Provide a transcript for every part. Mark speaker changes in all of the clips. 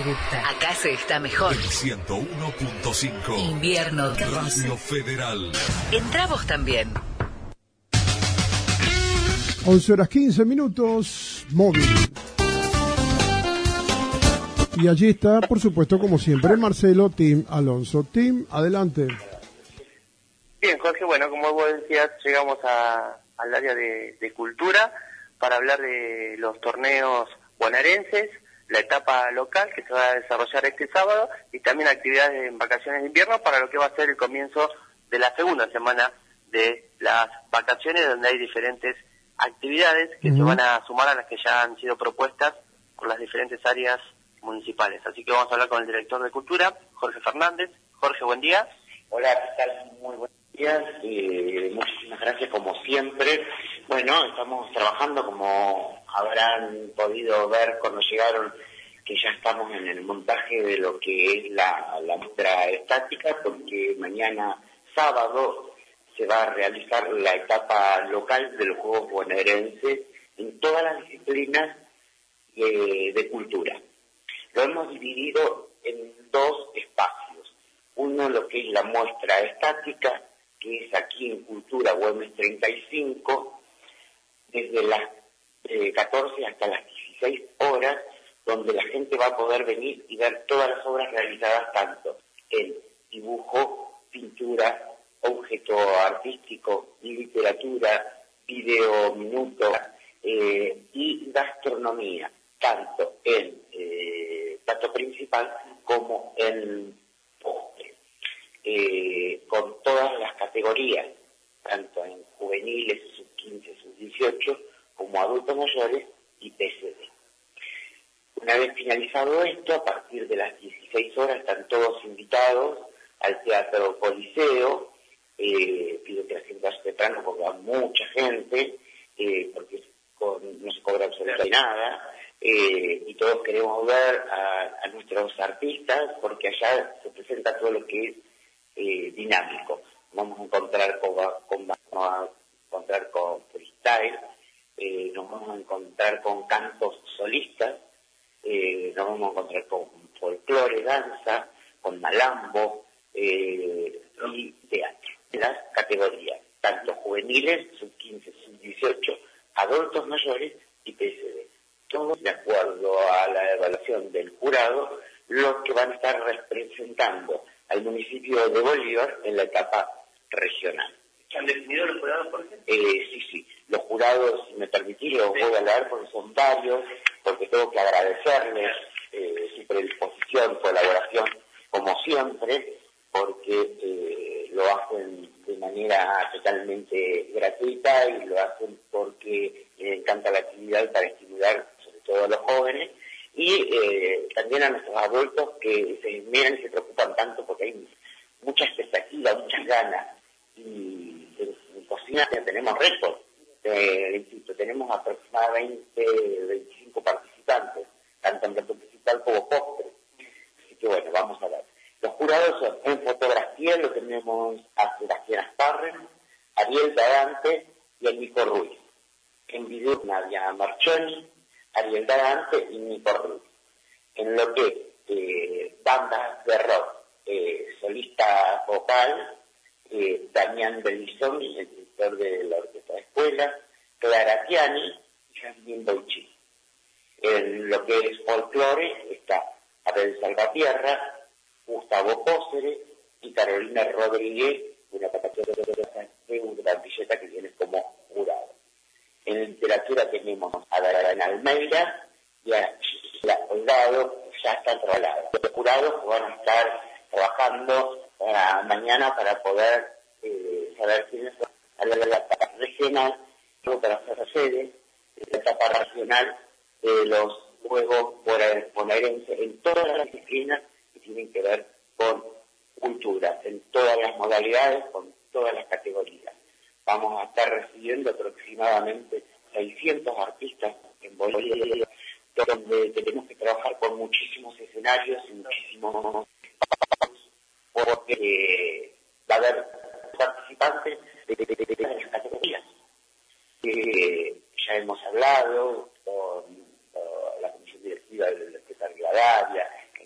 Speaker 1: gusta. Acá se está mejor.
Speaker 2: El 101.5.
Speaker 1: Invierno.
Speaker 2: Radio Federal.
Speaker 1: Entra vos también.
Speaker 3: 11:15, móvil. Y allí está, por supuesto, como siempre, Marcelo Tim Alonso. Tim, adelante.
Speaker 4: Bien, Jorge, bueno, como vos decías, llegamos al área de cultura para hablar de los torneos bonaerenses, la etapa local que se va a desarrollar este sábado y también actividades en vacaciones de invierno para lo que va a ser el comienzo de la segunda semana de las vacaciones, donde hay diferentes actividades que se van a sumar a las que ya han sido propuestas por las diferentes áreas municipales. Así que vamos a hablar con el director de Cultura, Jorge Fernández. Jorge, buen día.
Speaker 5: Hola, ¿qué tal? Muy buenos días. Muchísimas gracias como siempre. Bueno, estamos trabajando, como habrán podido ver cuando llegaron, que ya estamos en el montaje de lo que es la muestra estática, porque mañana sábado se va a realizar la etapa local de los Juegos Bonaerenses en todas las disciplinas de cultura. Lo hemos dividido en dos espacios. Uno, lo que es la muestra estática, que es aquí en Cultura Güemes 35, desde las 14 hasta las 16 horas, donde la gente va a poder venir y ver todas las obras realizadas, tanto en dibujo, pintura, objeto artístico, literatura, video, minuto y gastronomía, tanto en plato principal como en postre, con todas las categorías, tanto en juveniles, sub-15, sub-18, como adultos mayores y PCD. Una vez finalizado esto, a partir de las 16 horas están todos invitados al Teatro Coliseo. Pido que la gente vaya temprano porque va mucha gente, porque no se cobra absolutamente nada, y todos queremos ver a nuestros artistas, porque allá se presenta todo lo que es dinámico. Vamos a encontrar con freestyle, nos vamos a encontrar con cantos solistas, nos vamos a encontrar con folclore, danza, con malambo y teatro. Las categorías, tanto juveniles, sub-15, sub-18, adultos mayores y PCD. Todos de acuerdo a la evaluación del jurado, los que van a estar representando al municipio de Bolívar en la etapa regional.
Speaker 4: ¿Han definido los jurados, Jorge?
Speaker 5: Sí. Los jurados, si me permitís, los voy a leer porque son varios, porque tengo que agradecerles su predisposición, colaboración, como siempre, porque lo hacen de manera totalmente gratuita y lo hacen porque les encanta la actividad para estimular sobre todo a los jóvenes y también a nuestros adultos que se miran y se preocupan tanto porque hay mucha expectativa, muchas ganas y en cocina tenemos récord. Insisto, tenemos aproximadamente 25 participantes, tanto en plato principal como postre. Así que bueno, vamos a ver. Los jurados son, en fotografía lo tenemos a Sebastián Asparren, Ariel Dadante y a Nico Ruiz. En video, Nadia Marchoni, Ariel Dadante y Nico Ruiz. En lo que bandas de rock, solista vocal, Damián Bellizoni, el director de la Orquesta de Escuela, Clara Tiani y Jasmine Boichi. En lo que es folclore está Abel Salvatierra, Gustavo Cóceres y Carolina Rodríguez, una villeta que viene como jurado. En literatura tenemos a Darán Almeida y a Gisela Holgado, ya están trasladados. Los jurados van a estar trabajando mañana para poder saber quiénes son a la etapa regional, luego para hacer sede de la etapa regional de los Juegos Bonaerenses en todas las disciplinas que tienen que ver con cultura, en todas las modalidades, con todas las categorías. Vamos a estar recibiendo aproximadamente 600 artistas en Bolivia, donde tenemos que trabajar con muchísimos escenarios y muchísimos espacios, porque va a haber participantes de las categorías. Ya hemos hablado con la comisión directiva de la Orquesta Rivadavia,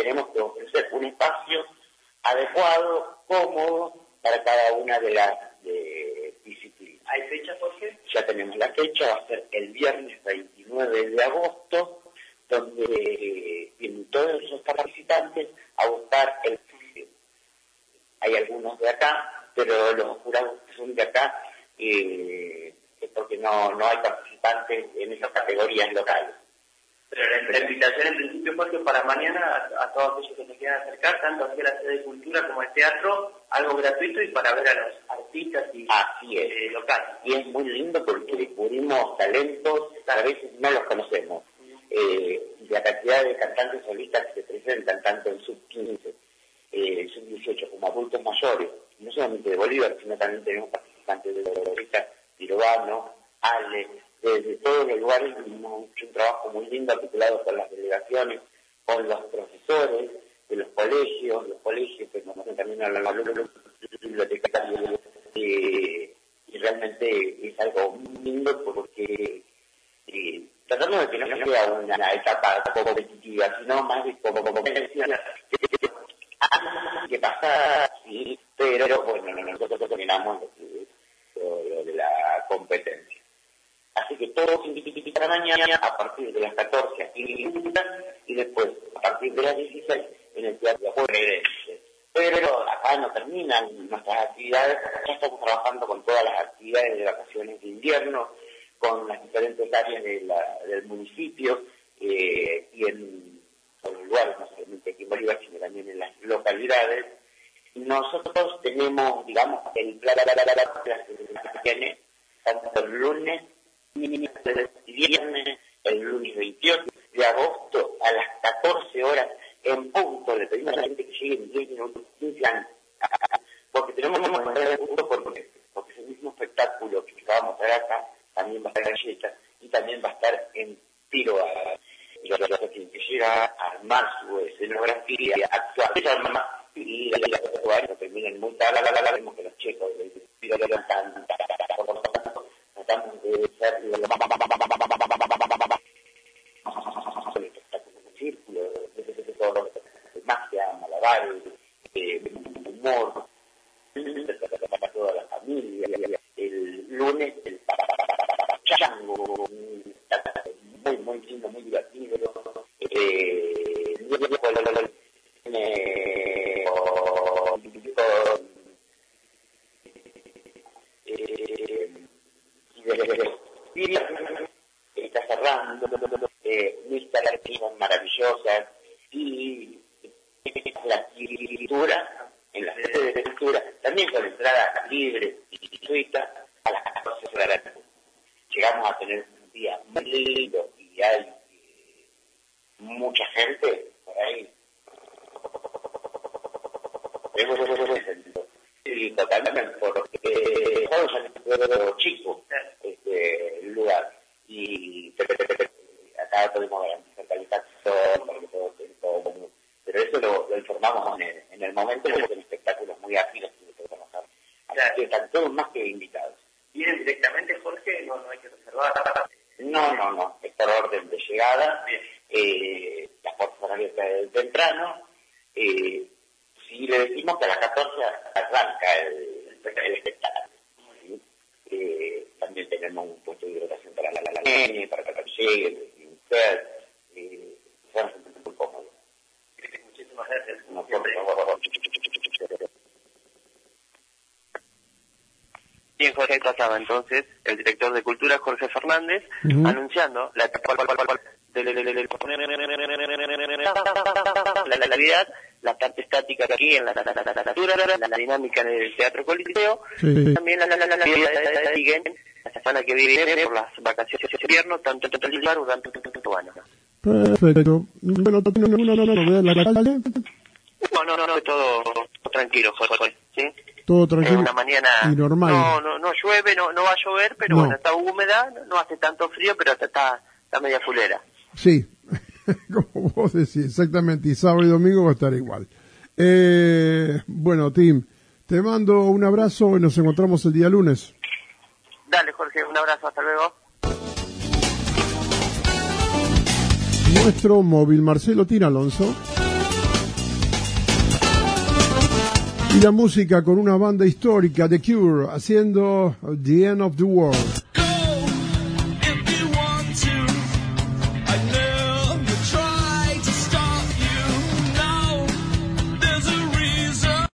Speaker 5: tenemos que ofrecer un espacio adecuado, cómodo, para cada una de las disciplinas.
Speaker 4: ¿Hay fecha, Jorge?
Speaker 5: Ya tenemos la fecha, va a ser el viernes 29 de agosto, donde vienen todos esos participantes a buscar el estudio. Hay algunos de acá, pero los jurados que son de acá es porque no hay participantes en esas categorías locales.
Speaker 4: Pero la invitación en principio, Jorge, para mañana a todos aquellos que se quieran acercar, tanto aquí a la sede de Cultura como al teatro, algo gratuito y para ver a los artistas y
Speaker 5: así es.
Speaker 4: locales.
Speaker 5: Y es muy lindo porque descubrimos talentos que a veces no los conocemos. La cantidad de cantantes solistas que se presentan, tanto en sub-15, sub-18 como adultos mayores, no solamente de Bolívar, sino también tenemos participantes de Bolívar, Tirobano, Ale, desde todos los lugares. Hemos hecho un trabajo muy lindo articulado con las delegaciones, con los profesores de los colegios que conocen también a los bibliotecarios, y realmente es algo muy lindo porque tratando de que no sea una etapa competitiva, sino más de competencia, que pasa, sí, pero bueno, nosotros terminamos lo de la competencia. Así que todos invitan para mañana a partir de las 14 aquí en Cultura y después a partir de las 16 en el Teatro Juerense. Pero acá no terminan nuestras actividades, ya estamos trabajando con todas las actividades de vacaciones de invierno, con las diferentes áreas del municipio y en los lugares, no solamente aquí en Bolívar, sino también en las localidades. Nosotros tenemos, digamos, el plan que tiene tanto el lunes y viernes, el lunes 28 de agosto a las 14 horas en punto. Le pedimos a la gente que llegue en 10 minutos, 15 años, porque tenemos que mostrar el punto porque es el mismo espectáculo que vamos a mostrar acá, también va a estar en Galleta y también va a estar en Tiroa. Y los que llega a armar su escenografía actual, y la terminan muy tarde, vemos que los chicos cantan, por lo tanto, tratamos de ser círculo, magia, malabares, humor, para toda la familia. El lunes el chango, muy lindo, muy divertido. Está cerrando instalaciones maravillosas y la escritura en la sede de cultura también con entrada libre y gratuita a las 14 horas. Llegamos a tener un día muy lindo y hay mucha gente por ahí. Y totalmente porque estamos en un chico el lugar y acá podemos garantizar calefacción para que todo esté todo, pero eso lo informamos en el momento porque el espectáculo es muy ágil, así que están todos más que invitados.
Speaker 4: ¿Vienen directamente, Jorge? No hay que reservar.
Speaker 5: No, es por orden de llegada. Las puertas son abiertas desde temprano. Si le decimos que a las 14 arranca el espectáculo. ¿Sí? También tenemos un puesto de hidratación para la nene, para que llegue, son muy cómodos.
Speaker 4: Muchísimas gracias. Bien, Jorge, ahí pasaba entonces el director de Cultura, Jorge Fernández, anunciando la realidad, la parte estática aquí en la dinámica en el Teatro Coliseo, también la siguen la semana que viene por las vacaciones de invierno, tanto en el lugar durante Tuano.
Speaker 3: Perfecto. Bueno, ¿no la calle?
Speaker 4: No, todo tranquilo, Jorge, ¿sí?
Speaker 3: Todo tranquilo
Speaker 4: una mañana
Speaker 3: y normal.
Speaker 4: No llueve, no va a llover, pero bueno, está húmeda, no hace tanto frío, pero está media fulera.
Speaker 3: Sí, como vos decís, exactamente, y sábado y domingo va a estar igual. Bueno, Tim, te mando un abrazo y nos encontramos el día lunes.
Speaker 4: Dale, Jorge, un abrazo, hasta luego.
Speaker 3: Nuestro móvil, Marcelo Tina Alonso. Y la música con una banda histórica, The Cure, haciendo The End of the World.